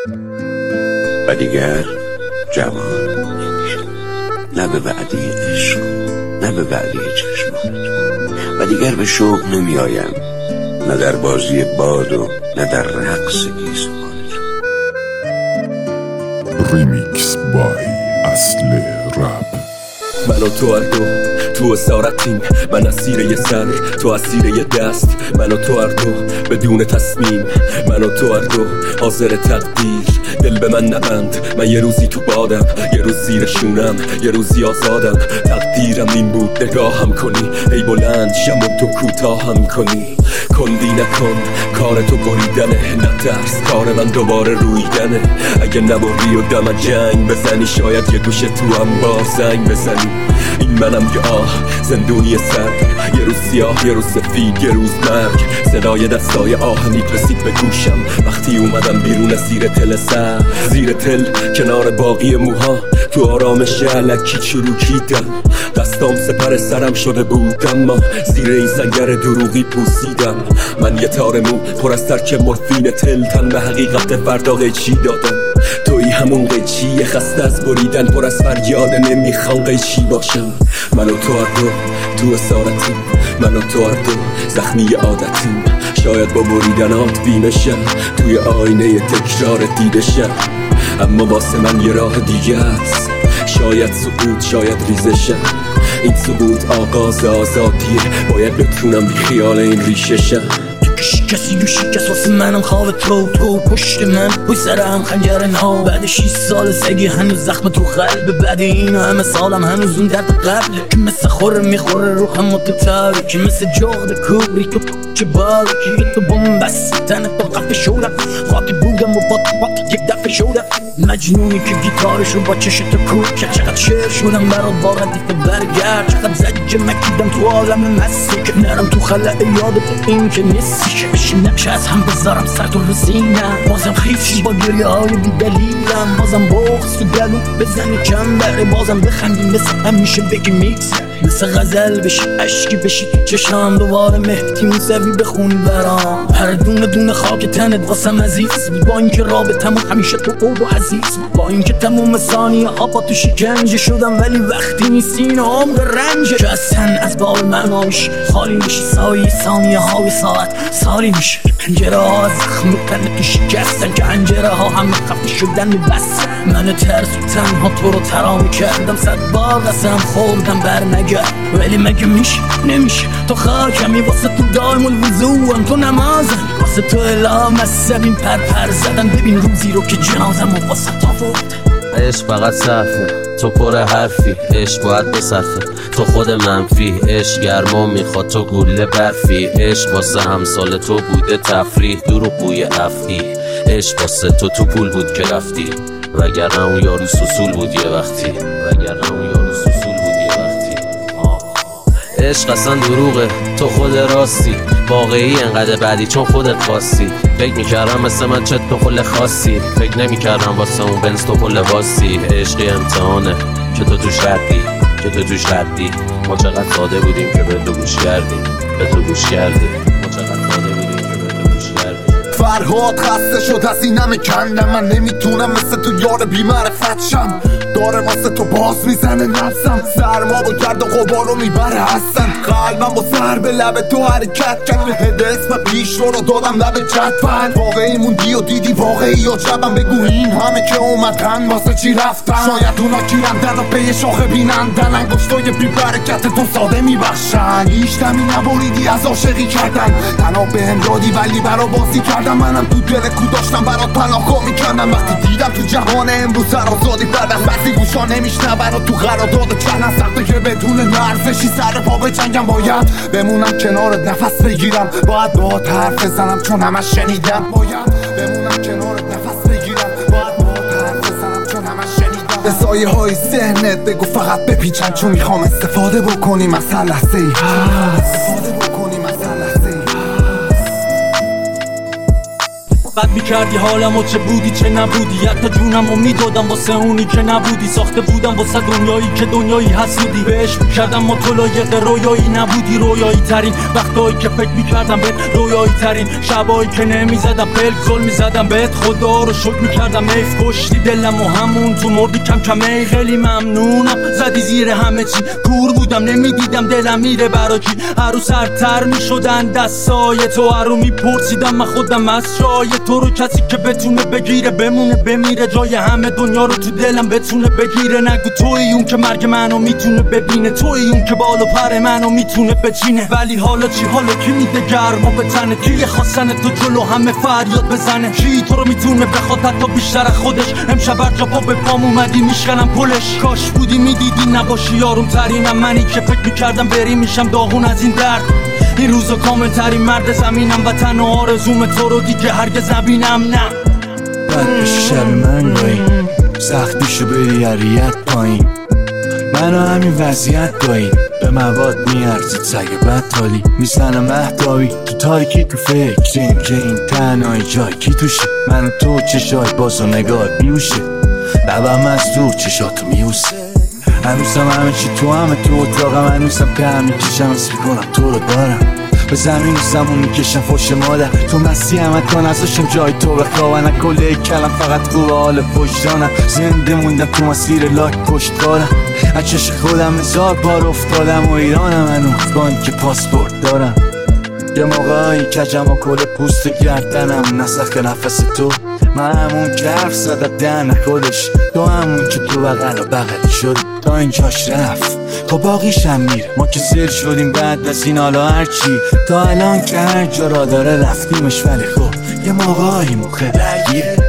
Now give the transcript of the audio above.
و دیگر جوان نمیشم، نه به وعده عشق نه به وعده چشمان، و دیگر به شوق نمی آیم، نه در بازی باد و نه در رقص گیسوان. ریمیکس بای اصل رپ. من و تو هر دو تو اسارتیم، من اسیر یه سر تو اسیر یه دست، من و تو هر دو بدون تصمیم، من و تو هر دو حاضر تقدیر. دل به من نبند، من یه روزی تو بادم، یه روز زیر شونم، یه روزی آزادم. تقدیرم این بود نگاهم کنی، ای بلند شم و تو کوتاهم کنی. کندی نکن کار تو بریدنه، نترس کار من دوباره رویدنه. اگه نبری و دم جنگ بزنی، شاید یه گوشه تو هم با زنگ بزنی. این منم یه زندونی سرد، یه روز سیاه یه روز سفید یه روز مرگ. صدای دستای آهنی رسید به گوشم وقتی اومدم بیرون از زیر تل سر، زیر تل کنار باقی موها تو آرامش الکی چروکیدم. دستام سپر سرم شده بود اما زیر این سنگر دروغی پوسیدم. من یه تار مو پر از ترک مورفین تل، تن به حقیقت فردا قیچی دادم. توی همون قیچی خسته از بریدن، پر از فریاد نمیخوام قیچی باشم. من و تو هر دو تو اسارتیم، من و تو هر دو زخمی عادتیم. شاید با بریدنات بیمشم، توی آینه تکرار دیدشم. اما واسه من یه راه دیگه است، شاید سقوط شاید ریزشم. این سقوط آغاز آزادیه، باید بتونم بی خیال این ریششم. کسی رو شکست واسه منم خواب تو پشت من پای سرم خنجر نها. بعد 6 سال سگی هنوز زخم تو قلب، بعد این همه سالم هنوز اون درد قبل که مثل خوره میخوره روحم و تو تاری، که مثل جغد کوبری تو چه بالا، که تو بومبست تنت تو قفه شدم. خاطی بودم و بات یک دفعه شدم مجنونی که گیتارش رو با چشت کوب کرد. چقدر شعر شدم برات باردی که برگرد، چقدر زجه مکیدم تو عالم مستی که نرم تو خلع یاد تو این که نیستی. بشین نقشه از هم بذارم سر تو رو سینم، بازم خیفشی با گریه های بی دلیلم. بازم بغض تو دلو بزنی کم بره، بازم بخندیم مثل همیشه بگی میکس، مثل غزل بشی عشقی بشی تو چشم. دوباره مهدی موسوی بخونی برام، هر دونه دونه خاک تنت واسم عزیز. با اینکه رابطمون همیشه تو قود و عزیز، با اینکه تموم ثانیه ها با تو شکنجه شدم، ولی وقتی نیستین عمق رنجه که از تن از باب معناش خالی میشی. سایه ثانیه های ساعت سالی میشه، پنجره ها از زخم تن تو شکستن، که انجره ها همه خفه شدن بس. من ترسو تنها تو رو ترام کردم، 100 بار قسم خوردم بر نگرد، ولی مگه میشه نمیشه. تو خاکمی واسه تو دایم الوضوعم، تو نمازم واسه تو الهام عصبیم پر زدن. ببین روزی رو که جنازم و واسه تا فورد. عشق فقط صرفه، تو پر حرفی، عشق باید بصرفه. تو خود منفی، عشق گرما میخواد تو گوله برفی. عشق واسه همسال تو بوده تفریح، دروغگوی افعی. عشق واسه تو پول بود که رفتی، وگرنه اون یارو سوسول بود یه وقتی، وگرنه اون یارو سوسول بود یه وقتی. عشق اصلا دروغه، تو خود راستی، واقعی انقدر بعدی چون خودت خواستی. فکر میکردم مثل من چت تو کل خاصی، فکر نمیکردم واسه اون بنز تو کل واسی. عشقی امتحانه که تو توش ردی، که تو توش ردی. ما چقدر ساده بودیم که به تو گوش کردیم، به تو گوش کردیم. ما چقدر ساده بودیم که به تو گوش کردیم. فرهاد خسته شد از این نمیکندم، من نمیتونم مثل تو یار بی‌معرفت شم. داره واسه تو باز میزنه نفسم، سرما با گرد و غبارو میبره هستن. قلبم با سر به لب تو حرکت کرد، به هد اسم پیش رو دادم لب جدول. واقعی موندی و دیدی واقعی یا جبم، بگو این همه که اومدن واسه چی رفتن. شاید اونا گیرندن و پی شاخه بینندن، انگشتای بی برکت تو ساده میبخشن. هیچ دمی نبریدی از عاشقی کردن، تنها به هم دادی ولی برا بازی کردم. منم تو دل کو داشتم برات پناهگاه میکردم، وقتی دیدم تو جهان امروز سر آزادی بدم. بعضی گوشا نمیشنون و تو قرارداد چندن سخته که بدون لرزشی سر پا بجنگم. باید بمونم کنارت نفس بگیرم، باید باهات حرف بزنم چون همش شنیدم. باید بمونم کنارت نفس بگیرم، باید باهات حرف بزنم چون همش شنیدم. به سایه های ذهنت بگو فقط بپیچن، چون میخوام استفاده بکنیم از هر لحظه ای هست. بد میکردی حالمو چه بودی چه نبودی، حتی جونمو میدادم واسه اونی که نبودی. ساخته بودم واسه دنیایی که دنیایی حسودی، بهش میکردم ما تو لایق رویایی نبودی. رویایی ترین وقتایی که فکر میکردم بهت، رویایی ترین شبایی که نمیزدم پلک زل میزدم بهت. خدا رو شکر میکردم حیف کشتی دلم و همون تو مردی کم کم. ای خیلی ممنونم زدی زیر همه چی، کور بودم نمیدیدم دلم میره برا کی. هرو سرتر میشدن دستای تو، هرو میپرسیدم من خودم از جای تو رو. کسی که بتونه بگیره بمونه بمیره، جای همه دنیا رو تو دلم بتونه بگیره. نگو توی اون که مرگ منو میتونه ببینه، توی اون که بال و پر منو میتونه بچینه. ولی حالا چی؟ حالا کی میده گرما به تنه؟ کی خواستن تو جلو همه فریاد بزنه؟ کی تو رو میتونه بخواد حتی بیشتر از خودش؟ امشب هر جا پا به پام اومدی میشکنم پلش. کاش بودی میدیدی نباشی یاروم ترینم، منی که فکر میکردم بری میشم داغون از این درد. این روزا کامل ترین مرد زمینم و تنها آرزوم تو رو دیگه هرگز نبینم. نه بد بشی شب من گاهی، سختیشو بری هریت پایین، منو همین وضعیت گاهی. به مواد میارزید سگ بد تالی، میزنم مهداوی تو تاریکی تو فکریم که این تنهای جای کی توشه. من و تو چشای باز و نگاه بیوشه، لبم از دور چشاتو میوسه. هنوزم همه چی تو همه تو اتاقم، هنوزم که هم میکشم از کنم تو رو دارم. به زمین و زمون میکشم فوش مادر، تو مستی همه تا نزاشم جای تو بخوابن. از کل کلم فقط خوب حال وجدانم، زنده موندم تو مسیر لاک پشتکارم. از چش خودم هزار بار افتادم و ایرانم هنوز با این که پاسپورت دارم. یه موقعی کجم و کل پوست گردنم نسخ نفس تو. من همون که حرف زدم دهن خودش، تو همون که تو بغل و بغلی شدی تا اینجاش رفت تا باقیشم میره. ما که سر شدیم بعد از این حالا هرچی تا الان که هر جا را داره رفتیمش. ولی خب یه موقعی مخه درگیره.